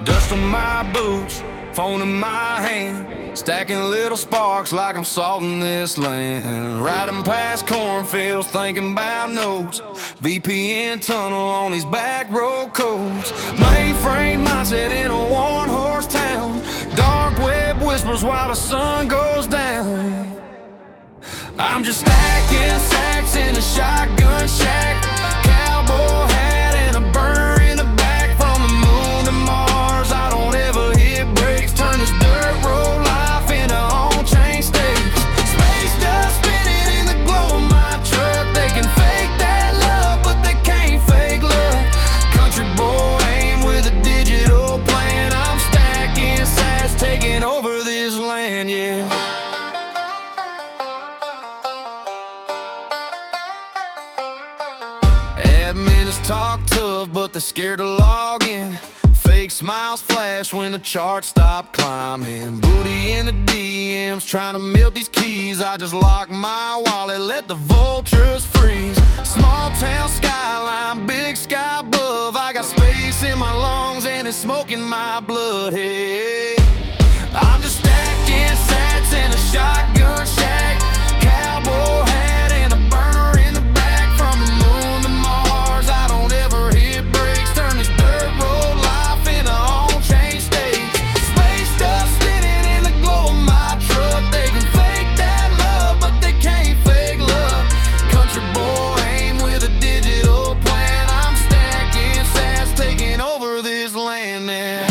Dust on my boots, phone in my hand, stacking little sparks like I'm salting this land. Riding past cornfields, thinking about notes, VPN tunnel on these back road codes. Mainframe mindset in a one-horse town, dark web whispers while the sun goes down. I'm just stacking sacks in a shotgun shack, cowboy hat and a burner in the back. From the moon to Mars, I don't ever hit brakes, turn this dirt road life into on-chain stakes. Space dust spinning in the glow of my truck. They can fake that love, but they can't fake love. Country boy aim with a digital plan. I'm stacking sats, taking over this land, yeah. Admins talk tough, but they're scared to log in. Fake smiles flash when the charts stop climbing. Booty in the DMs, trying to milk these keys. I just lock my wallet, let the vultures freeze. Small town skyline, big sky above. I got space in my lungs and it's smoking my blood. Hey, I'm just stacking sats in a shotgun shack, cowboy hat and a burner in the back. From the moon to Mars, I don't ever hit brakes, turn this dirt road life into on-chain state. Space dust spinning in the glow of my truck. They can fake that love, but they can't fake love. Country boy aim with a digital plan. I'm stacking sats, taking over this land now.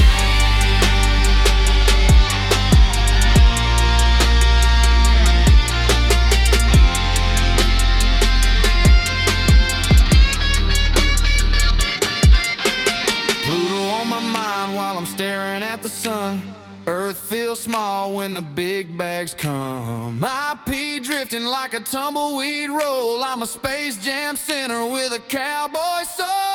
While I'm staring at the sun, Earth feels small when the big bags come. IP drifting like a tumbleweed roll. I'm a Space Jam center with a cowboy soul.